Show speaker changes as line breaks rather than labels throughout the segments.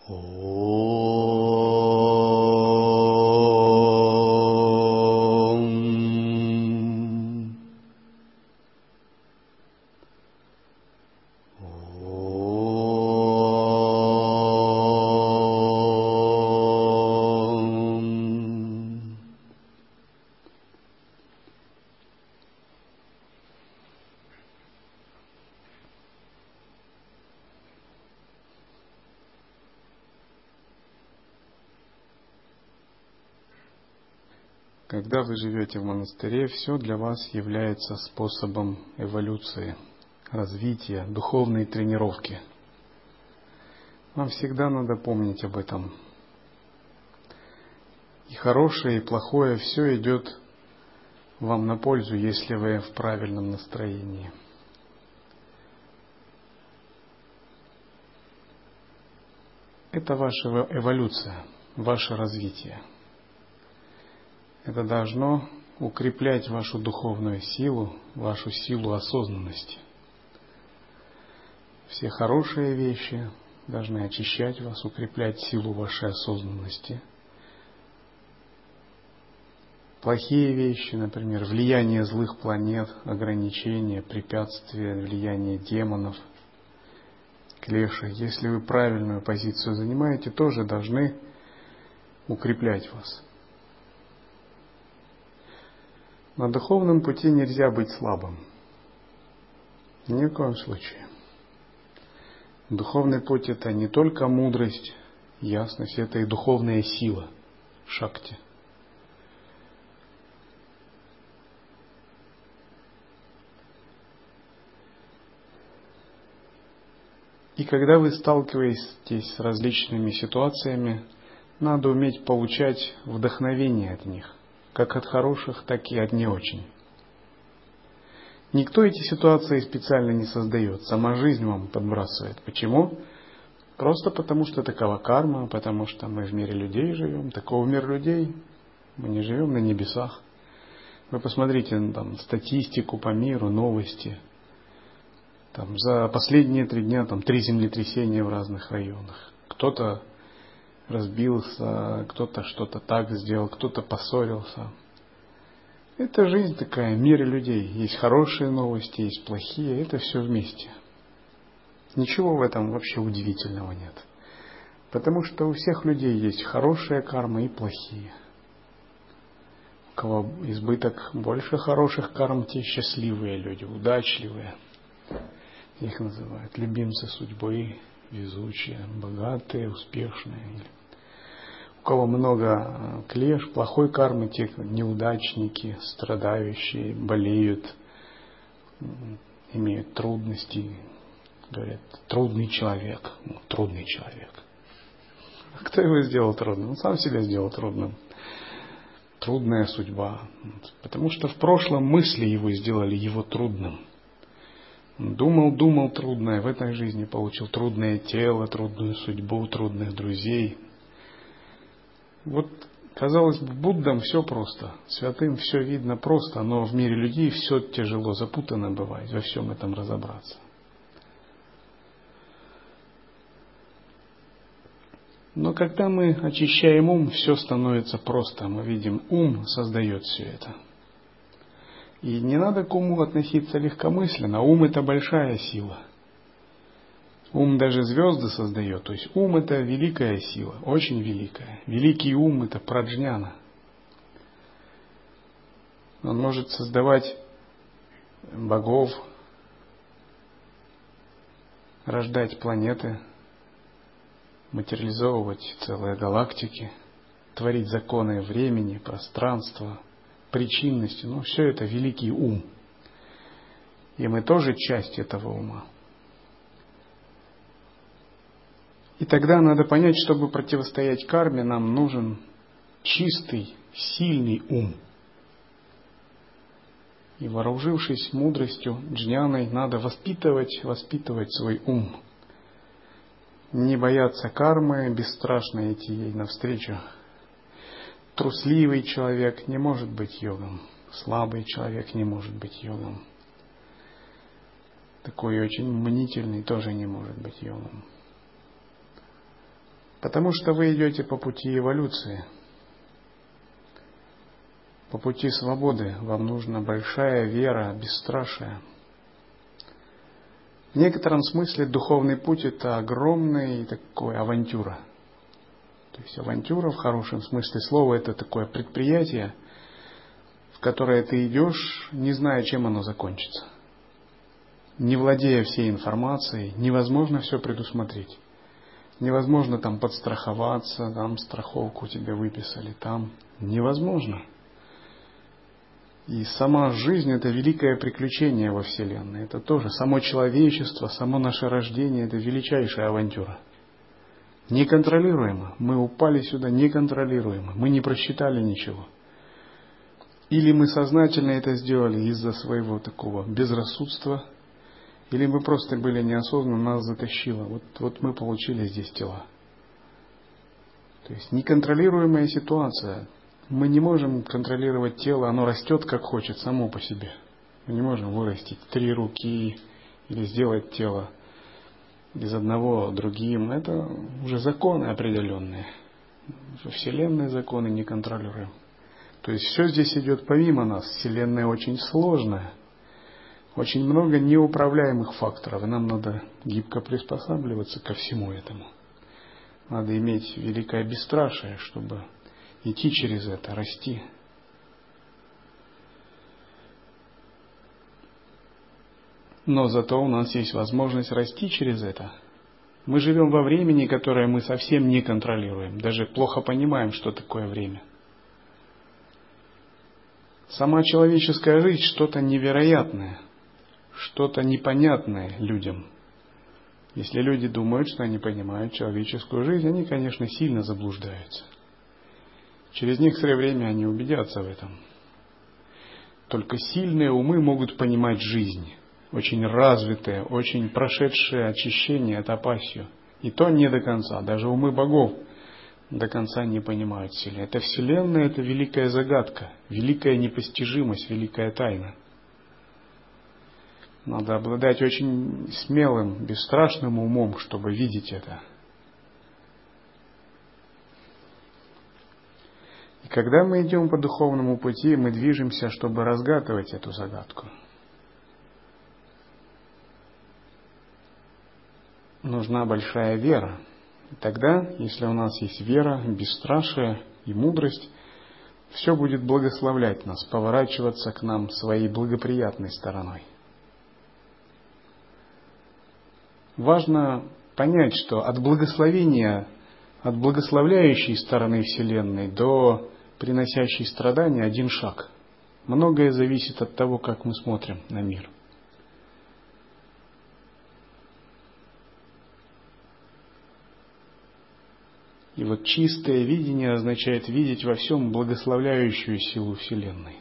Когда вы живете в монастыре, все для вас является способом эволюции, развития, духовной тренировки. Вам всегда надо помнить об этом. И хорошее, и плохое, все идет вам на пользу, если вы в правильном настроении. Это ваша эволюция, ваше развитие. Это должно укреплять вашу духовную силу, вашу силу осознанности. Все хорошие вещи должны очищать вас, укреплять силу вашей осознанности. Плохие вещи, например, влияние злых планет, ограничения, препятствия, влияние демонов, клеши, если вы правильную позицию занимаете, тоже должны укреплять вас. На духовном пути нельзя быть слабым. Ни в коем случае. Духовный путь — это не только мудрость, ясность, это и духовная сила, шакти. И когда вы сталкиваетесь с различными ситуациями, надо уметь получать вдохновение от них, как от хороших, так и от не очень. Никто эти ситуации специально не создает, сама жизнь вам подбрасывает. Почему? Просто потому, что такова карма, потому что мы в мире людей живем, такого мир людей, мы не живем на небесах. Вы посмотрите там статистику по миру, новости. Там, за последние 3 дня 3 землетрясения в разных районах. Кто-то разбился, кто-то что-то так сделал, кто-то поссорился. Это жизнь такая, мир людей. Есть хорошие новости, есть плохие, это все вместе. Ничего в этом вообще удивительного нет. Потому что у всех людей есть хорошая карма и плохие. У кого избыток больше хороших карм, те счастливые люди, удачливые. Их называют любимцы судьбы, везучие, богатые, успешные. У кого много клеш, плохой кармы, те неудачники, страдающие, болеют, имеют трудности. Говорят, трудный человек. Трудный человек. А кто его сделал трудным? Он сам себя сделал трудным. Трудная судьба. Потому что в прошлом мысли его сделали его трудным. Думал трудное, в этой жизни получил трудное тело, трудную судьбу, трудных друзей. Вот, казалось бы, Буддам все просто, святым все видно просто, но в мире людей все тяжело, запутанно бывает, во всем этом разобраться. Но когда мы очищаем ум, все становится просто. Мы видим, ум создает все это. И не надо к уму относиться легкомысленно. Ум — это большая сила. Ум даже звезды создает. То есть ум — это великая сила, очень великая. Великий ум — это праджняна. Он может создавать богов, рождать планеты, материализовывать целые галактики, творить законы времени, пространства, причинности. Все это великий ум. И мы тоже часть этого ума. И тогда надо понять, чтобы противостоять карме, нам нужен чистый, сильный ум. И вооружившись мудростью, джняной, надо воспитывать свой ум. Не бояться кармы, бесстрашно идти ей навстречу. Трусливый человек не может быть йогом. Слабый человек не может быть йогом. Такой очень мнительный тоже не может быть йогом. Потому что вы идете по пути эволюции, по пути свободы. Вам нужна большая вера, бесстрашие. В некотором смысле духовный путь — это огромная такая авантюра. То есть авантюра в хорошем смысле слова — это такое предприятие, в которое ты идешь, не зная, чем оно закончится. Не владея всей информацией, невозможно все предусмотреть. Невозможно там подстраховаться, там страховку тебе выписали, там невозможно. И сама жизнь — это великое приключение во Вселенной. Это тоже само человечество, само наше рождение — это величайшая авантюра. Неконтролируемо. Мы упали сюда неконтролируемо. Мы не просчитали ничего. Или мы сознательно это сделали из-за своего такого безрассудства, или мы просто были неосознанно, нас затащило. Вот мы получили здесь тела. То есть неконтролируемая ситуация. Мы не можем контролировать тело, оно растет как хочет, само по себе. Мы не можем вырастить 3 руки или сделать тело из одного другим. Это уже законы определенные. Вселенные законы не контролируем. То есть все здесь идет помимо нас. Вселенная очень сложная. Очень много неуправляемых факторов. И нам надо гибко приспосабливаться ко всему этому. Надо иметь великое бесстрашие, чтобы идти через это, расти. Но зато у нас есть возможность расти через это. Мы живем во времени, которое мы совсем не контролируем. Даже плохо понимаем, что такое время. Сама человеческая жизнь что-то невероятное, что-то непонятное людям. Если люди думают, что они понимают человеческую жизнь, они, конечно, сильно заблуждаются. Через некоторое время они убедятся в этом. Только сильные умы могут понимать жизнь. Очень развитые, очень прошедшие очищение, тапассию. И то не до конца. Даже умы богов до конца не понимают Вселенную. Это Вселенная, это великая загадка, великая непостижимость, великая тайна. Надо обладать очень смелым, бесстрашным умом, чтобы видеть это. И когда мы идем по духовному пути, мы движемся, чтобы разгадывать эту загадку. Нужна большая вера. И тогда, если у нас есть вера, бесстрашие и мудрость, все будет благословлять нас, поворачиваться к нам своей благоприятной стороной. Важно понять, что от благословения, от благословляющей стороны Вселенной до приносящей страдания один шаг. Многое зависит от того, как мы смотрим на мир. И вот чистое видение означает видеть во всем благословляющую силу Вселенной.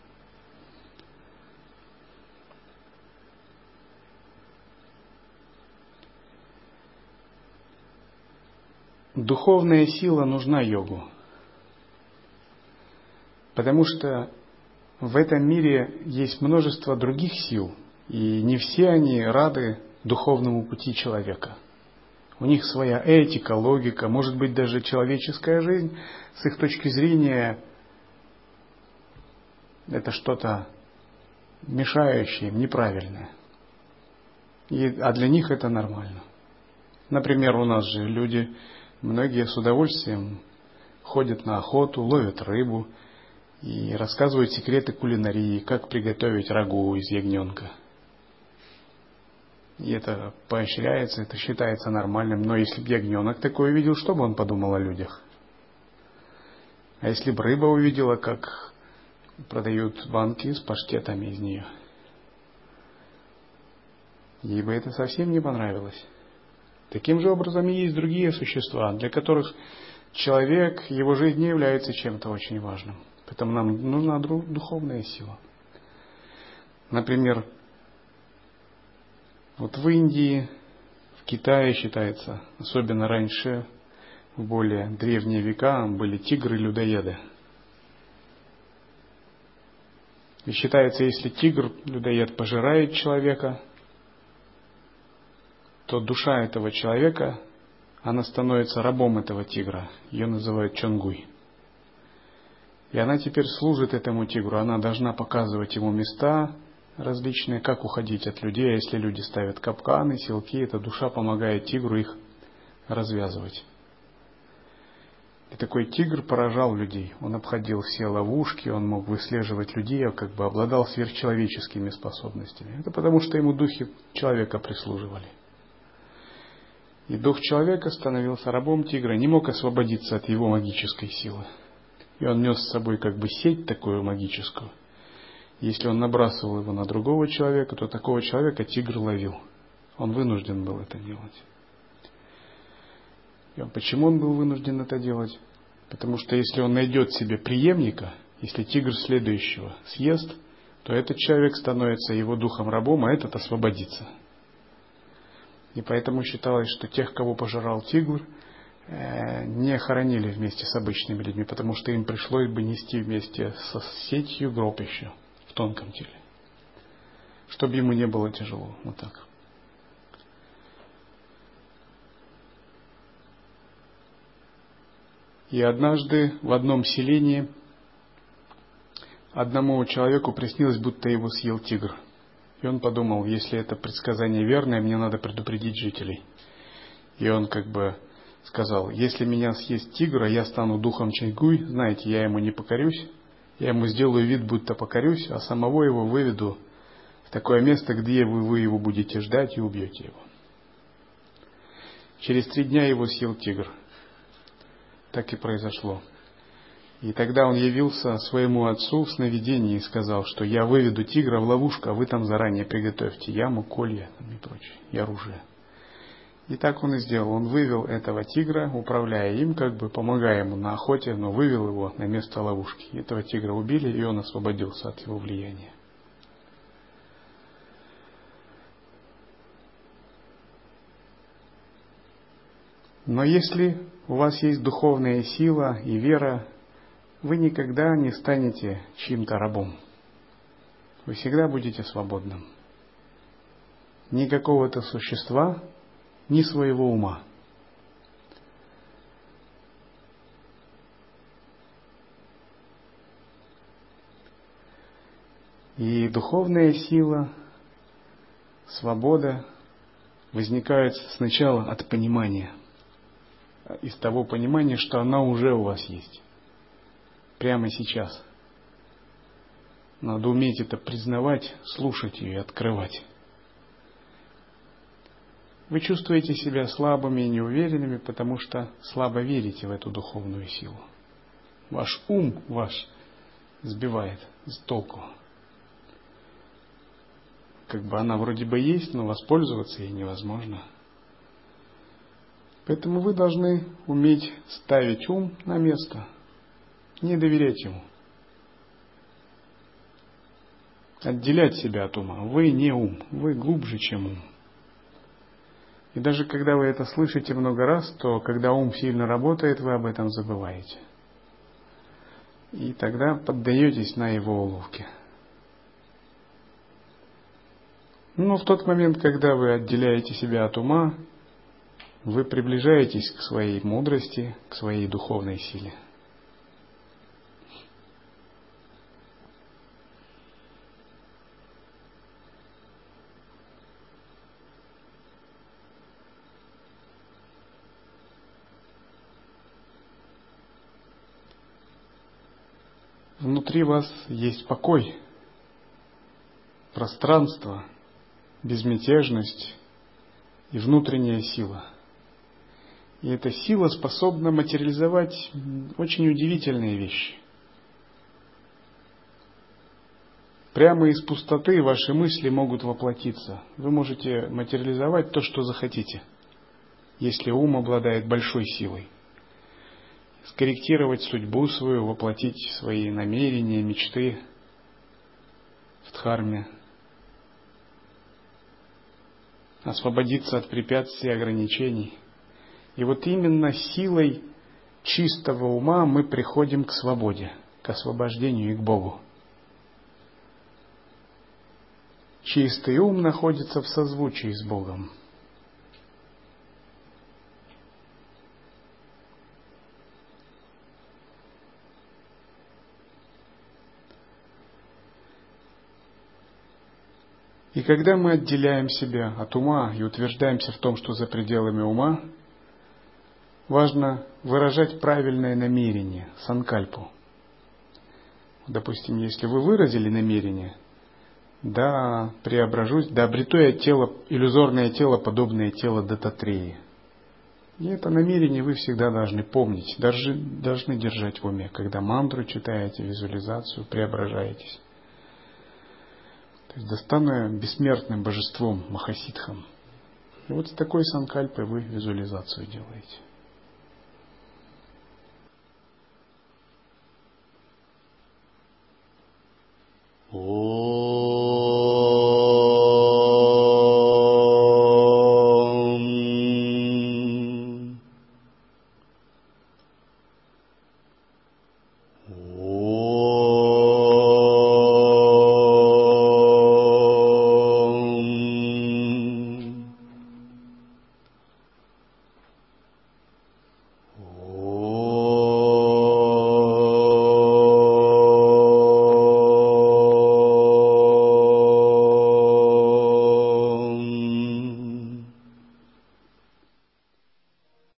Духовная сила нужна йогу, потому что в этом мире есть множество других сил, и не все они рады духовному пути человека. У них своя этика, логика, может быть, даже человеческая жизнь, с их точки зрения, это что-то мешающее им, неправильное. А для них это нормально. Например, у нас же люди, многие с удовольствием ходят на охоту, ловят рыбу и рассказывают секреты кулинарии, как приготовить рагу из ягненка. И это поощряется, это считается нормальным. Но если бы ягненок такое увидел, что бы он подумал о людях? А если бы рыба увидела, как продают банки с паштетами из нее? Ей бы это совсем не понравилось. Таким же образом и есть другие существа, для которых человек, его жизнь не является чем-то очень важным. Поэтому нам нужна духовная сила. Например, вот в Индии, в Китае считается, особенно раньше, в более древние века, были тигры-людоеды. И считается, если тигр-людоед пожирает человека, то душа этого человека она становится рабом этого тигра. Ее называют Чонгуй. И она теперь служит этому тигру. Она должна показывать ему места различные, как уходить от людей. А если люди ставят капканы, силки, эта душа помогает тигру их развязывать. И такой тигр поражал людей. Он обходил все ловушки, он мог выслеживать людей, как бы обладал сверхчеловеческими способностями. Это потому, что ему духи человека прислуживали. И дух человека становился рабом тигра, не мог освободиться от его магической силы. И он нес с собой как бы сеть такую магическую. Если он набрасывал его на другого человека, то такого человека тигр ловил. Он вынужден был это делать. И почему он был вынужден это делать? Потому что если он найдет себе преемника, если тигр следующего съест, то этот человек становится его духом рабом, а этот освободится. И поэтому считалось, что тех, кого пожирал тигр, не хоронили вместе с обычными людьми, потому что им пришлось бы нести вместе со сетью гроб еще в тонком теле, чтобы ему не было тяжело. Вот так. И однажды в одном селении одному человеку приснилось, будто его съел тигр. И он подумал, если это предсказание верное, мне надо предупредить жителей. И он как бы сказал, если меня съест тигр, а я стану духом Чонгуй, знаете, я ему не покорюсь, я ему сделаю вид, будто покорюсь, а самого его выведу в такое место, где вы его будете ждать и убьете его. Через 3 дня его съел тигр. Так и произошло. И тогда он явился своему отцу в сновидении и сказал, что я выведу тигра в ловушку, а вы там заранее приготовьте яму, колья и прочее, и оружие. И так он и сделал. Он вывел этого тигра, управляя им, как бы помогая ему на охоте, но вывел его на место ловушки. И этого тигра убили, и он освободился от его влияния. Но если у вас есть духовная сила и вера, вы никогда не станете чьим-то рабом. Вы всегда будете свободным. Ни какого-то существа, ни своего ума. И духовная сила, свобода возникает сначала от понимания. Из того понимания, что она уже у вас есть. Прямо сейчас. Надо уметь это признавать, слушать ее и открывать. Вы чувствуете себя слабыми и неуверенными, потому что слабо верите в эту духовную силу. Ваш ум сбивает с толку. Как бы она вроде бы есть, но воспользоваться ей невозможно. Поэтому вы должны уметь ставить ум на место, не доверять ему. Отделять себя от ума. Вы не ум, вы глубже, чем ум. И даже когда вы это слышите много раз, то когда ум сильно работает, вы об этом забываете. И тогда поддаетесь на его уловки. Но в тот момент, когда вы отделяете себя от ума, вы приближаетесь к своей мудрости, к своей духовной силе. Внутри вас есть покой, пространство, безмятежность и внутренняя сила. И эта сила способна материализовать очень удивительные вещи. Прямо из пустоты ваши мысли могут воплотиться. Вы можете материализовать то, что захотите, если ум обладает большой силой. Скорректировать судьбу свою, воплотить свои намерения, мечты в дхарме. Освободиться от препятствий и ограничений. И вот именно силой чистого ума мы приходим к свободе, к освобождению и к Богу. Чистый ум находится в созвучии с Богом. И когда мы отделяем себя от ума и утверждаемся в том, что за пределами ума, важно выражать правильное намерение, санкальпу. Допустим, если вы выразили намерение, да преображусь, да обрету я тело, иллюзорное тело, подобное телу Дататреи. И это намерение вы всегда должны помнить, должны держать в уме, когда мантру читаете, визуализацию, преображаетесь. То есть достану я бессмертным божеством, Махасидхом. И вот с такой санкальпой вы визуализацию делаете. О.